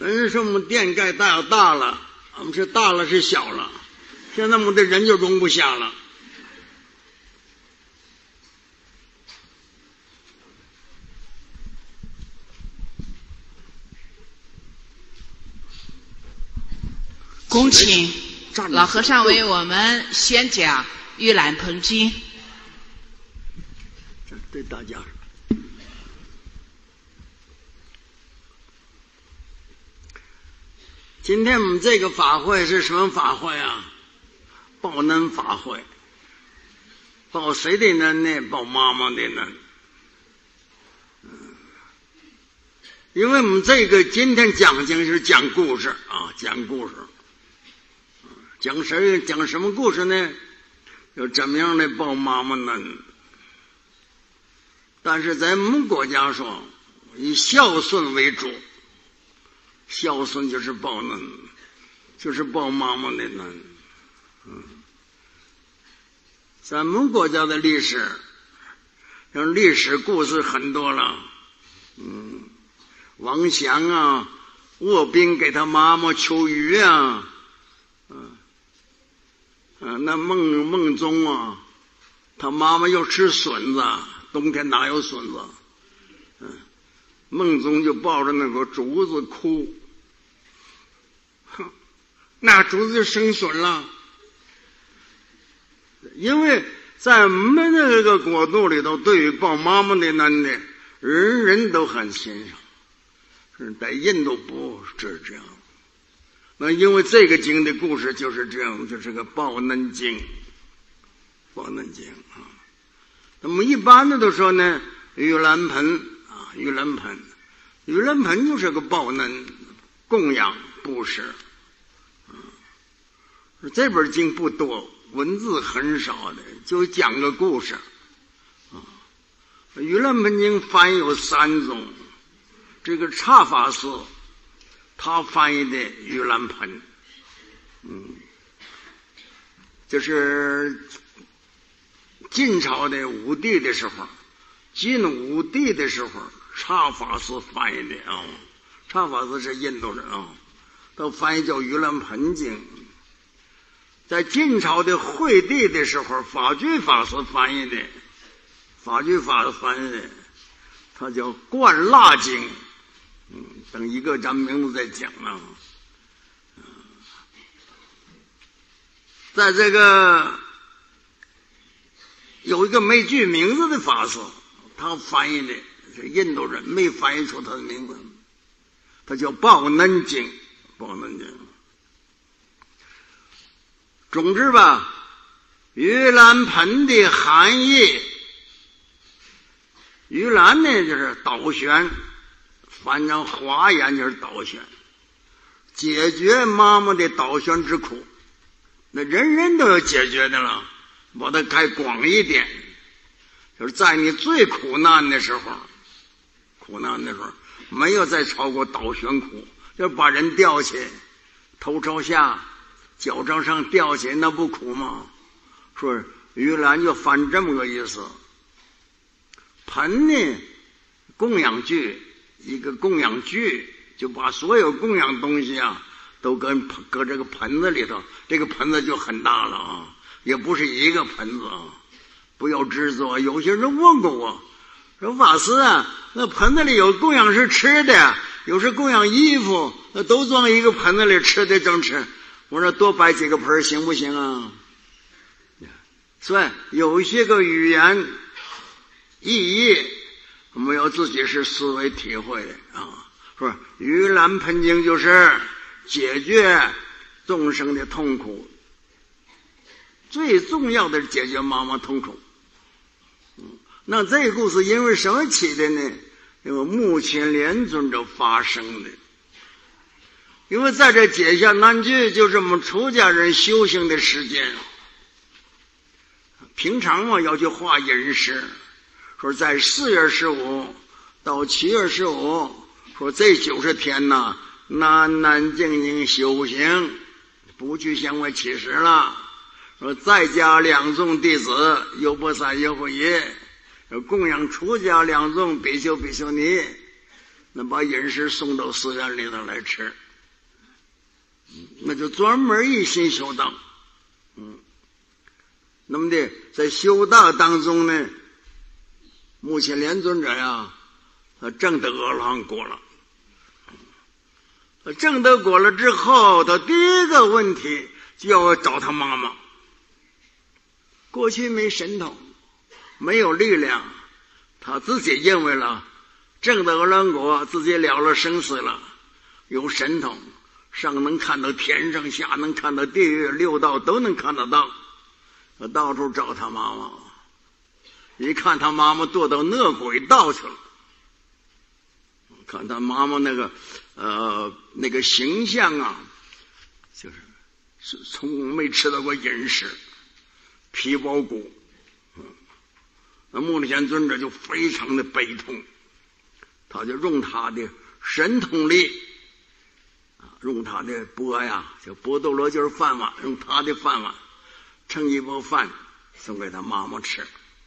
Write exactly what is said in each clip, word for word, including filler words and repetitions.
人说我们店盖大大了，我们是大了是小了，现在我们的人就容不下了。 恭请老和尚为我们宣讲《盂兰盆经》。 对大家，今天我们这个法会是什么法会啊？报恩法会。报谁的恩呢？报妈妈的恩。因为我们这个今天讲经是讲故事啊，讲故事。讲谁？讲什么故事呢？有怎么样的报妈妈呢？但是在我们国家说，以孝顺为主，孝顺就是报恩，就是报妈妈的恩。嗯，咱们国家的历史，像历史故事很多了。嗯，王祥啊，卧冰给他妈妈求鱼啊。嗯。啊，那孟孟宗啊，他妈妈又吃笋子，冬天哪有笋子？嗯，孟宗就抱着那个竹子哭，哼，那竹子就生笋了。因为在我们这个国度里头，对于抱妈妈的恩呢，人人都很欣赏，是在印度不是这样。那因为这个经的故事就是这样，就是个报恩经，报恩经啊。那么一般的都说呢，盂兰盆啊，盂兰盆，盂兰盆就是个报恩、供养、布施。啊，这本经不多，文字很少的，就讲个故事。啊，盂兰盆经翻译有三种，这个刹法师。他翻译的盂兰盆，嗯，就是晋朝的武帝的时候，晋武帝的时候，刹法师翻译的啊，刹法师是印度人啊，他翻译叫盂兰盆经。在晋朝的惠帝的时候，法炬法师翻译的，法炬法师翻译的，他叫灌蜡经。嗯，等一个咱们名字再讲啊。在这个有一个没具名字的法师，他翻译的是印度人，没翻译出他的名字，他叫报恩经，报恩经。总之吧，盂兰盆的含义，盂兰呢就是导旋。反正华言就是导旋，解决妈妈的导旋之苦，那人人都要解决的了。把它开广一点，就是在你最苦难的时候，苦难的时候没有再超过导旋苦，就把人吊起，头朝下，脚朝上吊起，那不苦吗？说盂兰就翻这么个意思。盆呢，供养具。一个供养具，就把所有供养东西啊都跟搁这个盆子里头，这个盆子就很大了啊，也不是一个盆子啊，不要执着。有些人问过我说，法师啊，那盆子里有供养是吃的，有时供养衣服，那都装一个盆子里，吃的正吃。我说多摆几个盆行不行啊？所以有些个语言意义我们要自己是思维体会的啊。说盂兰盆经就是解决众生的痛苦，最重要的是解决妈妈痛苦。嗯，那这个故事因为什么起的呢？因为目犍连尊者发生的。因为在这解下难句，就是我们出家人修行的时间。平常嘛要去画饮食，说在四月十五到七月十五，说这九十天呢，南南静静修行，不去向外乞食了。说在家两众弟子，优婆塞、优婆夷，供养出家两众比丘、比丘尼， 那把饮食送到寺院里头来吃，那就专门一心修道。嗯，那么的在修道当中呢，目犍连尊者呀，他证得阿罗汉果了。证得果了之后，他第一个问题就要找他妈妈。过去没神通，没有力量，他自己认为了证得阿罗汉果，自己了了生死了，有神通，上能看到天上，下能看到地狱，六道都能看得到。他到处找他妈妈，一看他妈妈堕到恶鬼道去了。看他妈妈那个呃那个形象啊，就是是从没吃到过饮食，皮包骨。嗯，那目犍连尊者就非常的悲痛，他就用他的神通力，啊，用他的钵呀，叫钵斗罗，就是饭碗，用他的饭碗盛一钵饭送给他妈妈吃。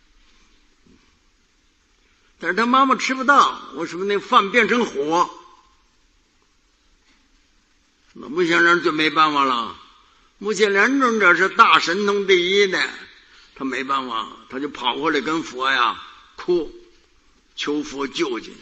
但是他妈妈吃不到，为什么那饭变成火？那目犍连就没办法了。目犍连尊者是大神通第一的，他没办法，他就跑回来跟佛呀哭，求佛救济。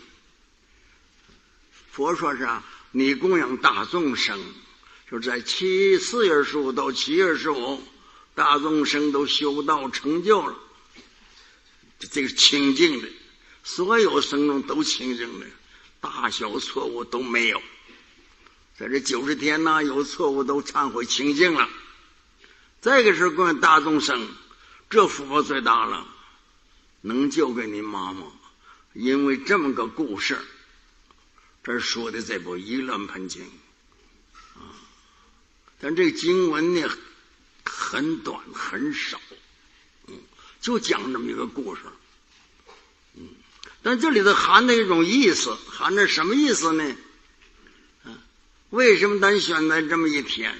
佛说是啊，你供养大众生，就是在七四月十五到七月十五，大众生都修道成就了，这个清净的。所有生众都清净的，大小错误都没有。在这九十天呢，有错误都忏悔清净了。这个时候供养大众生，这福报最大了，能救给你妈妈。因为这么个故事，这说的这部《盂兰盆经》啊，但这个经文呢很短很少，嗯，就讲这么一个故事。嗯，但这里头含着一种意思，含着什么意思呢？啊，为什么咱选在这么一天？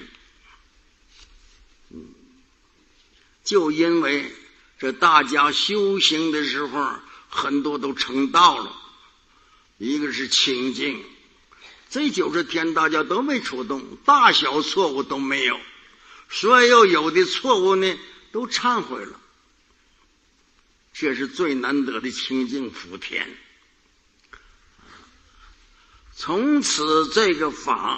嗯，就因为这大家修行的时候，很多都成道了。一个是清净，这九十天大家都没触动，大小错误都没有，所有有的错误呢都忏悔了。这是最难得的清净福田。从此这个法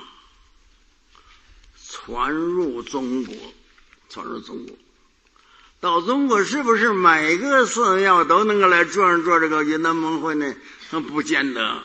传入中国，传入中国，到中国是不是每个寺庙都能够来做上做这个云南盟会呢？不见得。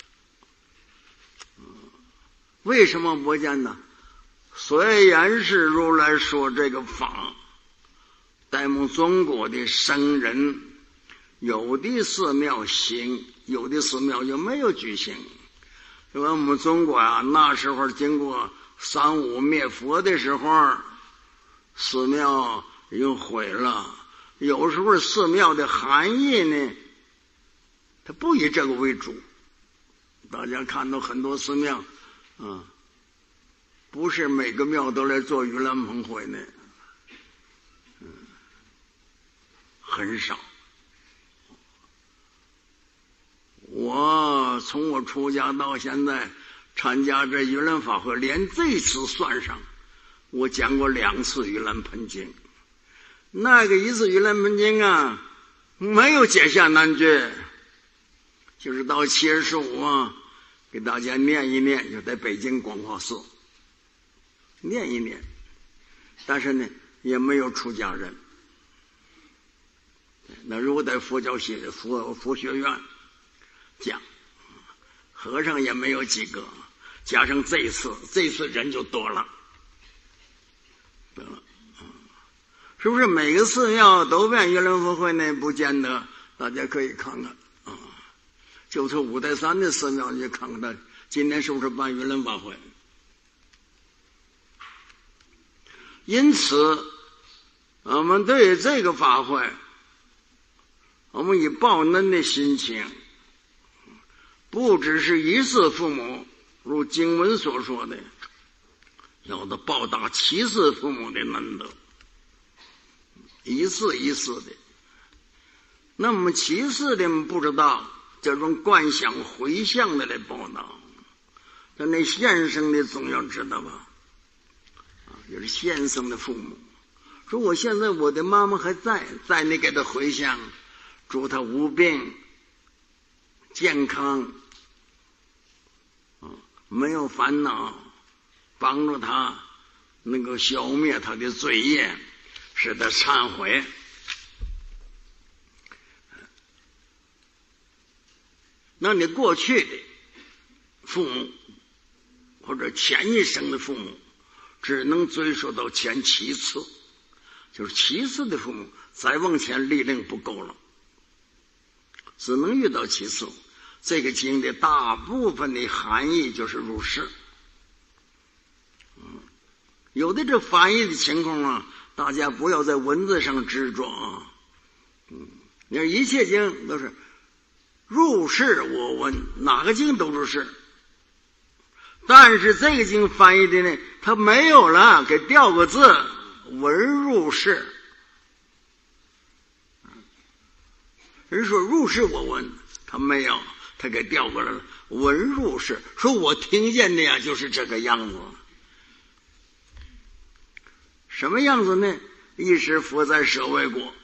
为什么不见得？虽然是如来说这个法，在我们中国的僧人，有的寺庙行，有的寺庙就没有举行。因为我们中国啊，那时候经过三武灭佛的时候，寺庙又毁了。有时候寺庙的含义呢，它不以这个为主。大家看到很多寺庙，啊，不是每个庙都来做盂兰盆会呢，嗯，很少。我从我出家到现在参加这盂兰法会，连这次算上，我讲过两次盂兰盆经。那个一次盂兰盆经啊，没有解下难诀，就是到七月十五啊，给大家念一念，就在北京广化寺念一念，但是呢，也没有出家人。那如果在佛教学佛佛学院讲，和尚也没有几个，加上这一次，这次人就多了，得了，是不是每个寺庙都办盂兰法会呢？不见得，大家可以看看啊。就是五台山的寺庙，你看看他今年是不是办盂兰法会？因此，我们对这个法会，我们以报恩的心情，不只是一世父母，如经文所说的，要的报答七世父母的恩德，一世一世的。那么七世的不知道， 这种观想回向的来报道。那那先生的总要知道吧，啊，就是先生的父母说，我现在我的妈妈还在，在你给他回向，祝他无病健康，啊，没有烦恼，帮助他能够消灭他的罪业，使他忏悔。那你过去的父母或者前一生的父母，只能追溯到前七次，就是七次的父母，再往前力量不够了，只能遇到七次。这个经的大部分的含义就是入世。嗯，有的这翻译的情况啊，大家不要在文字上执着啊。嗯，你看一切经都是入世我闻，哪个经都入世。但是这个经翻译的呢，它没有了，给调个字，闻入世。人说入世我闻，他没有，他给调过来了，闻入世，说我听见的呀就是这个样子。什么样子呢？一时佛在舍卫国，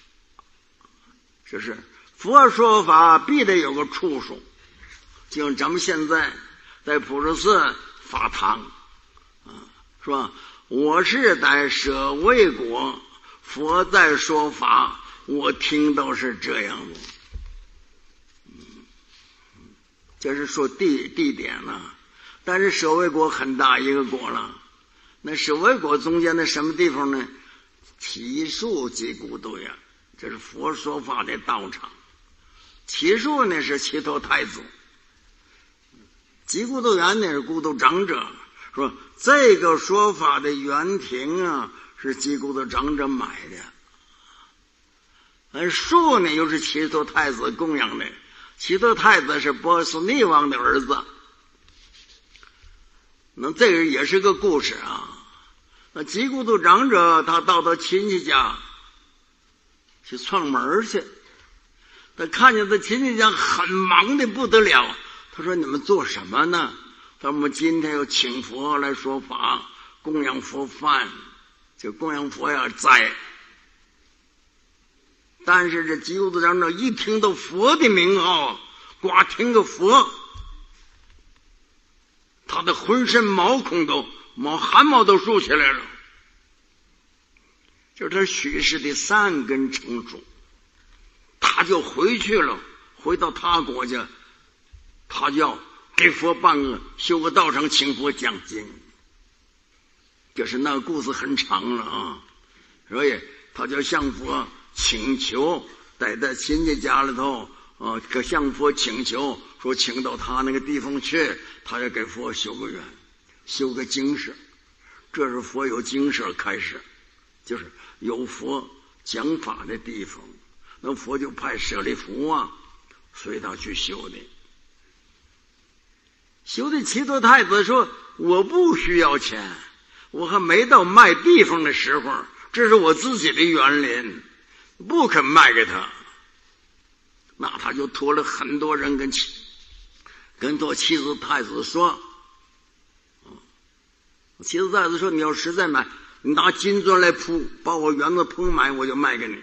就是佛说法必得有个处所，就像咱们现在在普陀寺法堂啊，是吧？我是在舍卫国，佛在说法，我听到是这样子。嗯，这是说地地点了，但是舍卫国很大一个国了。那舍卫国中间的什么地方呢？祇树及孤独园，这是佛说法的道场。祇树呢是祇陀太子，及孤独园呢是孤独长者。说这个说法的原庭啊是及孤独长者买的，而树呢又是祇陀太子供养的。祇陀太子是波斯匿王的儿子。那这个也是个故事啊。那及孤独长者他到他亲戚家去串门去，他看见他亲戚家很忙的不得了，他说你们做什么呢？他说我们今天要请佛来说法，供养佛饭，就供养佛要斋。但是这及孤独长者一听到佛的名号，光听个佛，他的浑身毛孔都毛汗毛都竖起来了，就是他许氏的三根成熟，他就回去了，回到他国家，他就要给佛办个修个道场，请佛讲经。就是那个故事很长了啊，所以他就向佛请求，在他亲戚家里头啊，可向佛请求说，请到他那个地方去，他要给佛修个院，修个精舍。这是佛有精舍开始，就是有佛讲法的地方，那佛就派舍利弗啊随他去修的。修的祇陀太子说，我不需要钱，我还没到卖地方的时候，这是我自己的园林，不肯卖给他。那他就托了很多人跟妻跟做祇陀太子说，祇陀太子说，你要实在买，你拿金砖来铺，把我园子铺满，我就卖给你。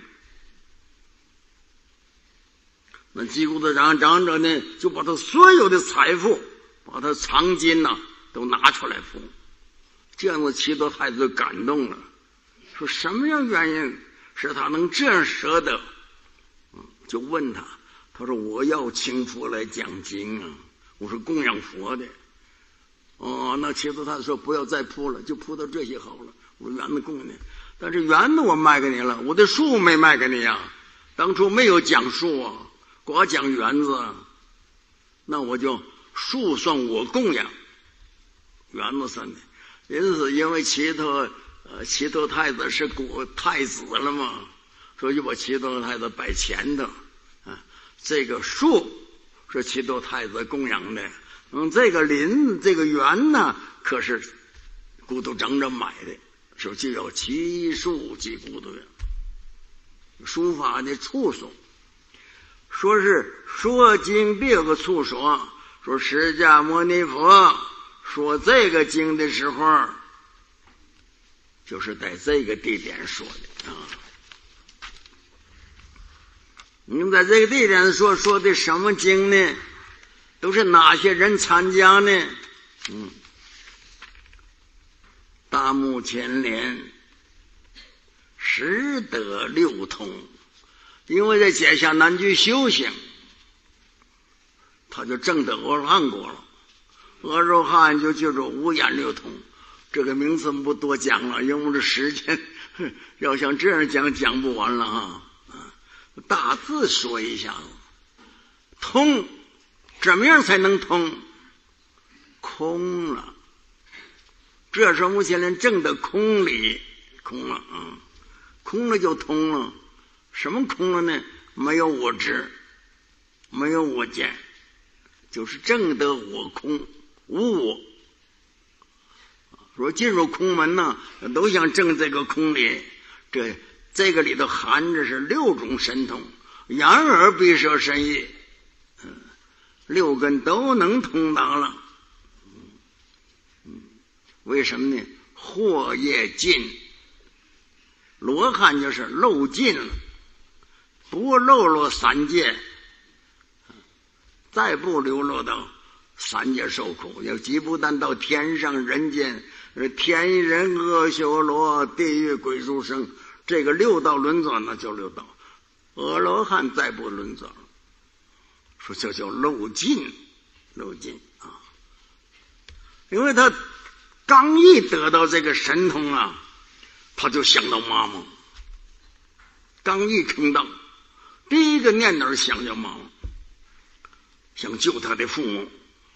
那及孤独长长者呢，就把他所有的财富，把他藏金呐、啊、都拿出来付。这样子祇陀太子感动了，说什么样原因使他能这样舍得？嗯，就问他，他说我要请佛来讲经啊，我是供养佛的。哦，那祇陀太子说不要再铺了，就铺到这些好了，我园子供你，但是园子我卖给你了，我的树没卖给你呀、啊，当初没有讲树啊，光讲园子，那我就树算我供养，园子算的。因此因为祇陀呃祇陀太子是国太子了嘛，所以就把祇陀太子摆前头啊，这个树是祇陀太子供养的。嗯，这个林这个园呢，可是孤独长者买的，说就要祇树及孤独园。书法的处所， 说是说经的有个处说，说释迦牟尼佛说这个经的时候，就是在这个地点说的啊。你们在这个地点说说的什么经呢？都是哪些人参加呢？嗯，大目犍连识得六通，因为在结下难居修行，他就证得阿罗汉果了。阿罗汉就叫做五眼六通，这个名字不多讲了，因为这时间要像这样讲讲不完了啊。大致说一下，通怎么样才能通？空了，这时候目前连证的空理，空了啊，空了就通了。什么空了呢？没有我执，没有我见，就是证得我空，无我。说进入空门呢，都想证这个空理。这这个里头含着是六种神通，眼耳鼻舌身意，嗯，六根都能通达了。嗯，为什么呢？惑业尽，罗汉就是漏尽了，不漏落三界，再不流落到三界受苦，要即不但到天上人间，天人阿修罗地狱鬼畜生，这个六道轮转呢就六道，阿罗汉再不轮转了，说这叫漏尽，漏尽啊！因为他刚一得到这个神通啊，他就想到妈妈，刚一听到，第一个念头想叫妈妈，想救他的父母，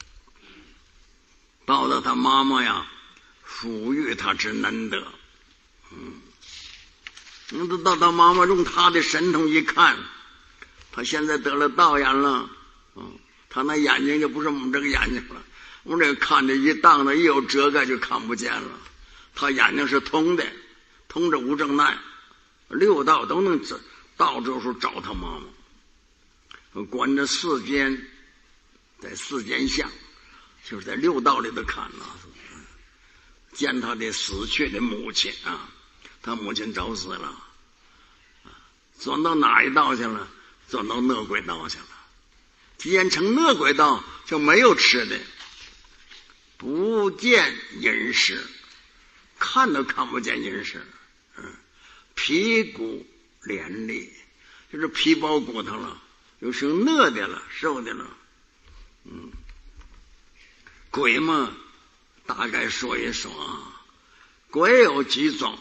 报答他妈妈呀，抚育他之难得。嗯，那到他妈妈用他的神通一看，他现在得了道眼了，嗯，他那眼睛就不是我们这个眼睛了，我们这个看着一荡的，一有遮盖就看不见了。他眼睛是通的，通着无正奈，六道都能到这时候找他妈妈，观着世间，在世间相，就是在六道里头看啊，见他的死去的母亲啊，他母亲早死了，转到哪一道去了？转到恶鬼道去了。既然成恶鬼道，就没有吃的，不见饮食，看都看不见饮食，嗯，皮骨连裂，就是皮包骨头了，有时饿的了，瘦的了，嗯，鬼嘛，大概说一说啊，鬼有几种，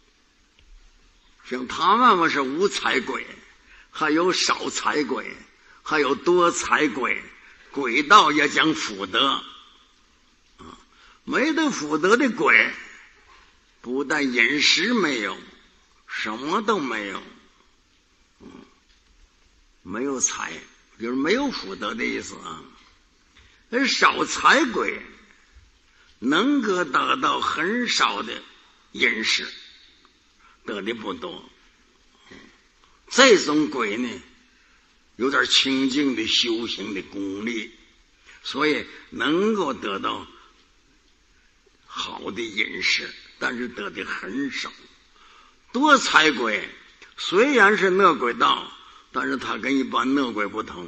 像他们嘛是无财鬼，还有少财鬼，还有多财鬼，鬼道也讲福德啊，没得福德的鬼，不但饮食没有，什么都没有，嗯，没有财，就是没有福德的意思啊。而少财鬼能够得到很少的饮食，得的不多。这种鬼呢，有点清净的修行的功力，所以能够得到好的饮食，但是得的很少。多财鬼虽然是恶鬼道，但是他跟一般恶鬼不同，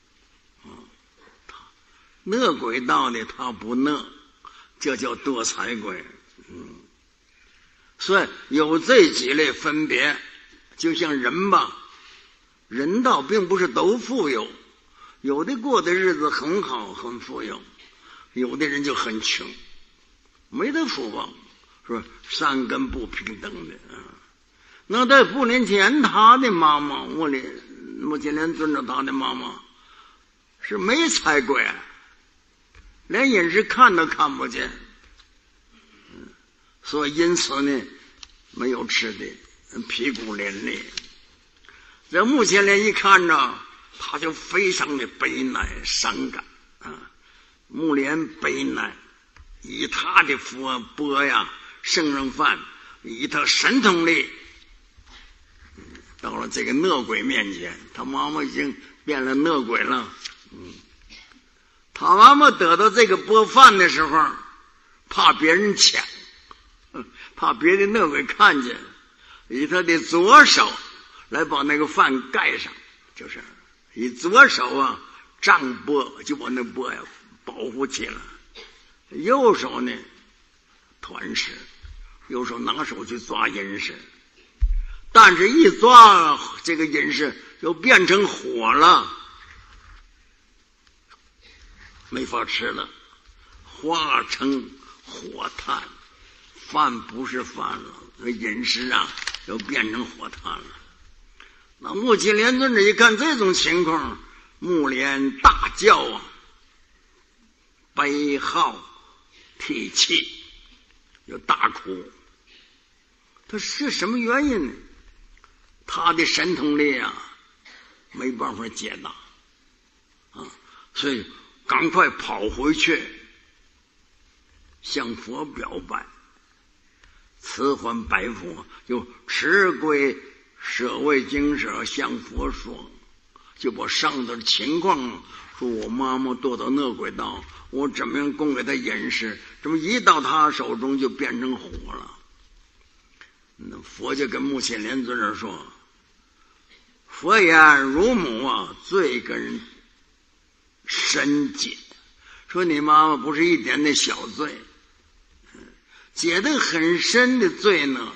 恶鬼道的他不恶，这叫多财鬼。嗯，所以有这几类分别。就像人吧，人道并不是都富有，有的过的日子很好很富有，有的人就很穷，没得福报，说三根不平等的啊。那在不年前他的妈妈，我的我今天尊着他的妈妈是没财鬼，连饮食看都看不见，所以因此呢没有吃的，皮骨连裂。这目前连一看着他就非常的悲哀伤感啊，目连悲哀，以他的佛钵呀圣人饭，以他神通力到了这个恶鬼面前，他妈妈已经变了恶鬼了。嗯，他妈妈得到这个钵饭的时候，怕别人抢，怕别的恶鬼看见，以他的左手来把那个饭盖上，就是以左手啊丈钵，就把那钵呀保护起来。右手呢团食，右手拿手去抓饮食，但是一抓这个饮食就变成火了，没法吃了，化成火炭，饭不是饭了，那饮食啊又变成火炭了。那目犍连尊者一看这种情况，目连大叫啊，悲号涕泣，又大哭。他是什么原因呢？他的神通力啊没办法解答啊，所以赶快跑回去向佛表白，辞还白佛，就持归舍卫精舍向佛说，就把上头的情况说，我妈妈堕到恶鬼道，我怎么样供给他饮食，这么一到他手中就变成火了。那佛就跟目犍连尊者说，佛言乳母啊罪根深解，说你妈妈不是一点的小罪，解得很深的罪呢。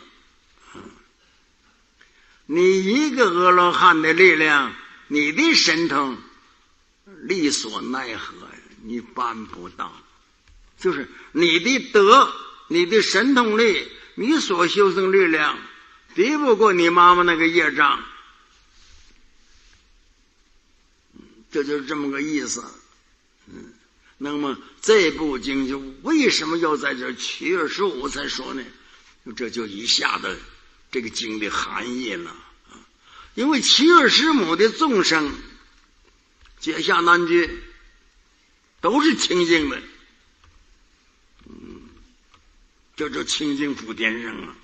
你一个阿罗汉的力量，你的神通力所奈何，你办不到。就是你的德，你的神通力，你所修生力量敌不过你妈妈那个业障，这就是这么个意思。嗯，那么这部经就为什么要在这七月十五才说呢？这就一下子这个经的含义了。因为七月十母的众生解下难居都是清净的，嗯，这就清净普天生了，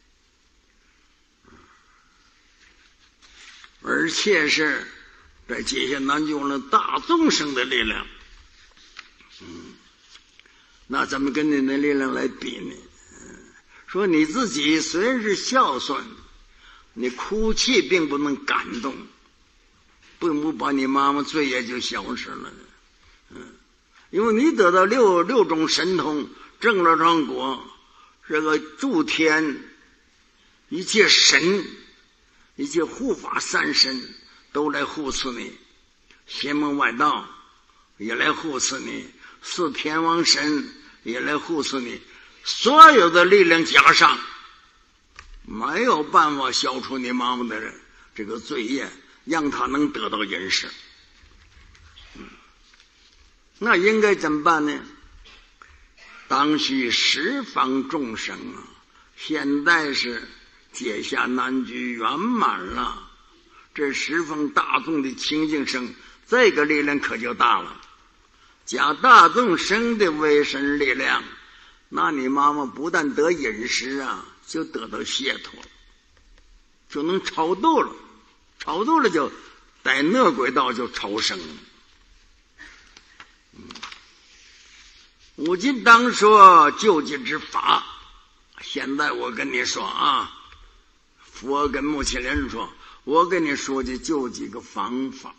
而且是在解下难居用了大众生的力量。嗯，那咱们跟你的力量来比呢？嗯，说你自己虽然是孝顺，你哭泣并不能感动，并不把你妈妈罪业就消失了。嗯，因为你得到六六种神通，正了庄果，这个诸天一切神一切护法三神都来护持你，邪门外道也来护持你，四天王神也来护持你，所有的力量加上，没有办法消除你妈妈的这个罪业，让她能得到饮食。嗯，那应该怎么办呢？当须十方众生啊，现在是解下难居圆满了，这十方大众的清净生，这个力量可就大了。加大众生的威神力量，那你妈妈不但得饮食啊，就得到解脱，就能超度了，超度了就在恶鬼道就超生了。嗯，我今当说救济之法，现在我跟你说啊，佛跟目犍连说，我跟你说的就几个方法，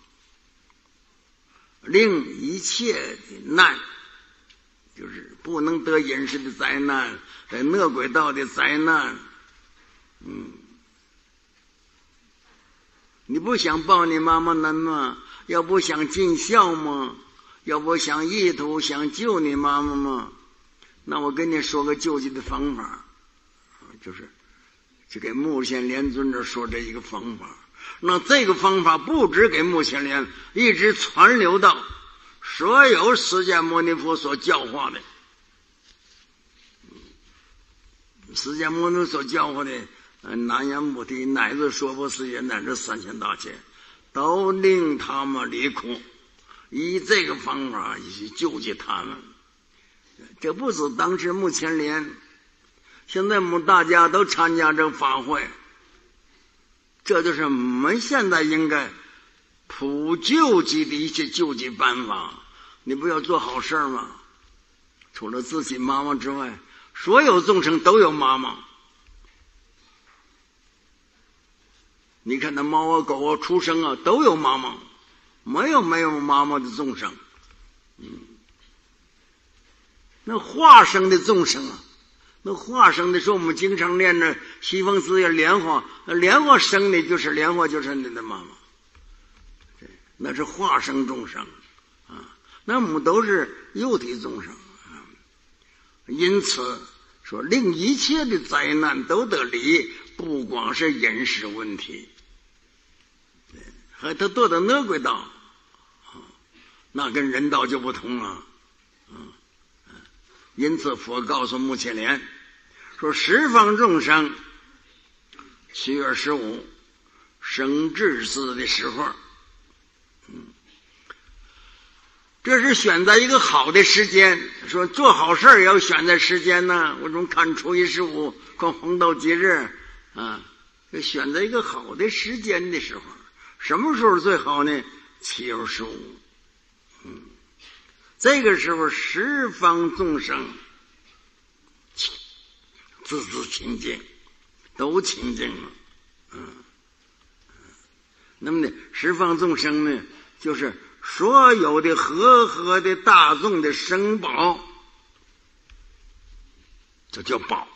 令一切的难，就是不能得饮食的灾难，在恶鬼道的灾难，嗯，你不想报你妈妈恩吗？要不想尽孝吗？要不想意图想救你妈妈吗？那我跟你说个救济的方法，就是就给目犍连尊者说这一个方法。那这个方法不只给目犍连，一直传流到所有释迦牟尼佛所教化的，释迦牟尼所教化的南阎菩提乃至娑婆世界乃至三千大千，都令他们离苦，以这个方法去救济他们。这不止当时目犍连，现在我们大家都参加这个法会，这就是我们现在应该普救济的一切救济办法，你不要做好事吗？除了自己妈妈之外，所有众生都有妈妈。你看那猫啊狗啊出生啊都有妈妈，没有没有妈妈的众生。嗯，那化生的众生啊，那化生的时候我们经常念着西方字眼莲花，莲花生的就是莲花就是你的妈妈，那是化生众生啊，那我们都是幼体众生啊。因此说令一切的灾难都得离，不光是饮食问题，还都堕到那轨道，那跟人道就不同了。因此佛告诉目犍连说，十方众生七月十五生智子的时候，嗯，这是选择一个好的时间，说做好事也要选择时间呢。我总看初一十五看黄道节日啊，要选择一个好的时间的时候，什么时候最好呢？七月十五，嗯，这个时候十方众生自自清净，都清净了。嗯，那么呢，十方众生呢，就是所有的和合的大众的生宝，这叫宝。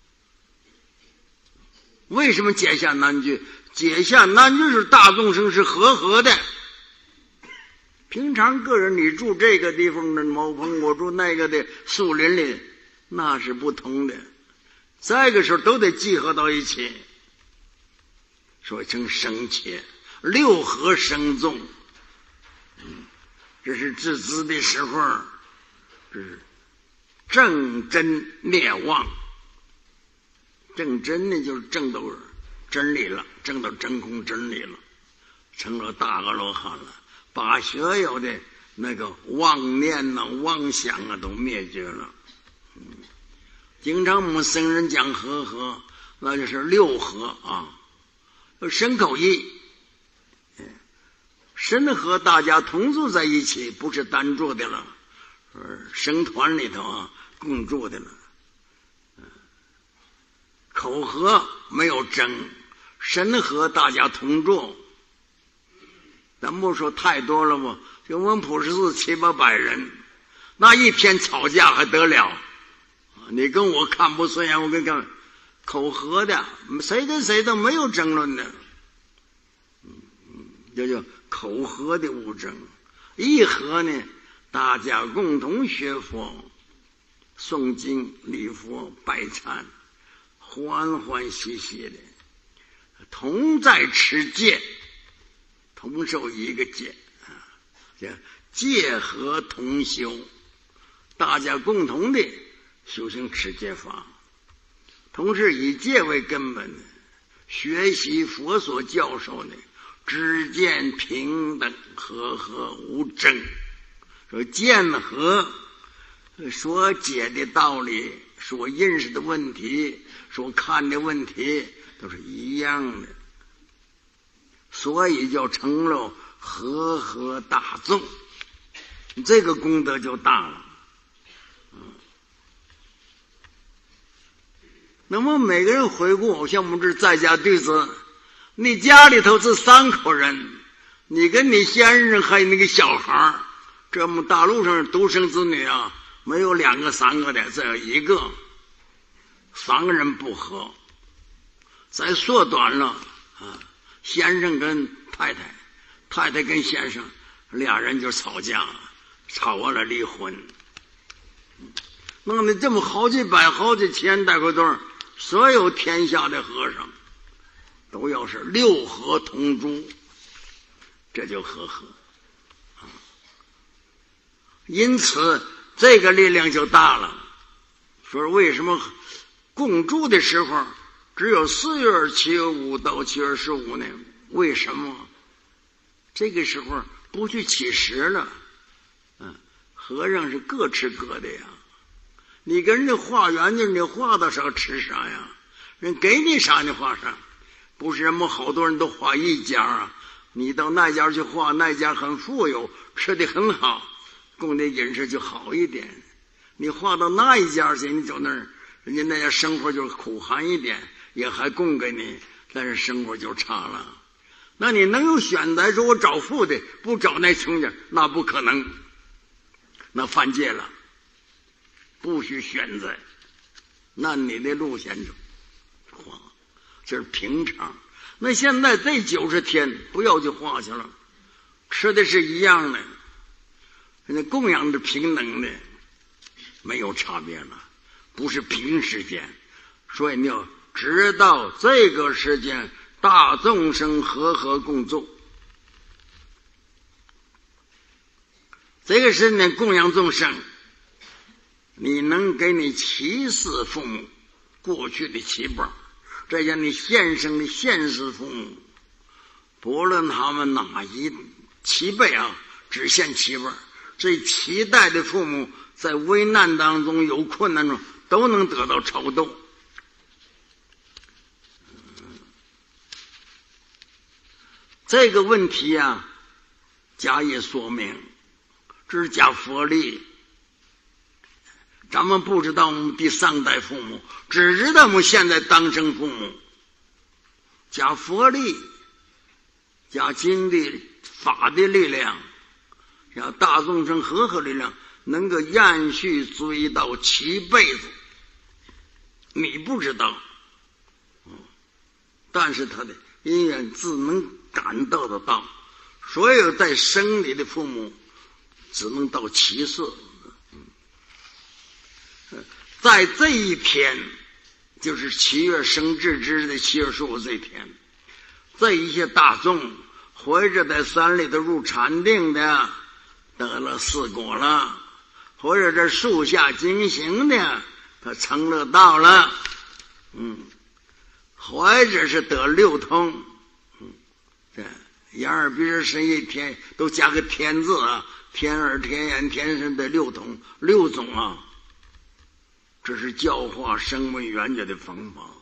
为什么解下难句？解下难句是大众生是和合的。平常个人你住这个地方的茅棚，我住那个的树林里，那是不同的。这个时候都得集合到一起，说成生切，六合生众。嗯，这是自资的时候，这是正真灭妄。正真呢，就是正到真理了，正到真空真理了，成了大阿罗汉了，把所有的那个妄念呐、妄想啊都灭绝了。嗯，经常我们僧人讲和合，那就是六合啊，身口意，身和大家同住在一起，不是单住的了，僧团里头啊共住的了。口和没有争，身和大家同住。咱不说太多了吗？就我们普世寺七八百人，那一天吵架还得了？你跟我看不顺眼，我跟你讲，口和的，谁跟谁都没有争论的。这叫口和的无争。一和呢，大家共同学佛、诵经、礼佛、拜忏，欢欢喜喜的，同在持戒，同受一个戒啊，叫戒和同修，大家共同的修行持戒法，同时以戒为根本，学习佛所教授的知见平等，和合无争。说见和所解的道理，所认识的问题，所看的问题都是一样的，所以就成了和合大众，这个功德就大了。那么每个人回顾，像我们这在家弟子，你家里头这三口人，你跟你先生还有那个小孩，这么大陆上独生子女啊，没有两个三个的，只有一个，三个人不和，再缩短了啊，先生跟太太，太太跟先生，俩人就吵架，吵完了离婚。那么这么好几百好几千大块多，所有天下的和尚都要是六合同住，这就和合。因此这个力量就大了。说为什么共住的时候只有四月七月五到七月十五呢？为什么这个时候不去乞食了？嗯，和尚是各吃各的呀。你跟人家化缘去，你化到啥吃啥呀？人给你啥你化啥？不是人们好多人都化一家啊， 你到那家去化，那家很富有，吃的很好，供的饮食就好一点。你化到那一家去，你走那儿，人家那家生活就苦寒一点，也还供给你，但是生活就差了。那你能有选择说我找富的，不找那穷家，那不可能，那犯戒了，不许选择。那你的路线就化，这是平常。那现在这九十天不要就化去了，吃的是一样的，那供养是平等的，没有差别了，不是平时间。所以你要知道这个时间大众生和合共奏，这个时间供养众生，你能给你七世父母过去的七辈，再加你现生的现世父母，不论他们哪一七辈啊，只限七辈，这七代的父母在危难当中有困难中都能得到超度。这个问题啊加以说明，这是讲佛力。咱们不知道我们第三代父母，只知道我们现在当生父母。讲佛力，讲经的法的力量，讲大众生和合力量，能够延续追到七辈子。你不知道，但是他的因缘自能感到得到。所有在生里的父母只能到七世。在这一天，就是七月生至之日的七月十五这一天，这一些大众或者在山里头入禅定的得了四果了，或者在树下经行的他成了道了，嗯，或者是得六通，嗯，对，眼耳鼻舌身意天都加个天字啊，天耳天眼天身的六通六种啊。这是教化声闻缘觉的方法。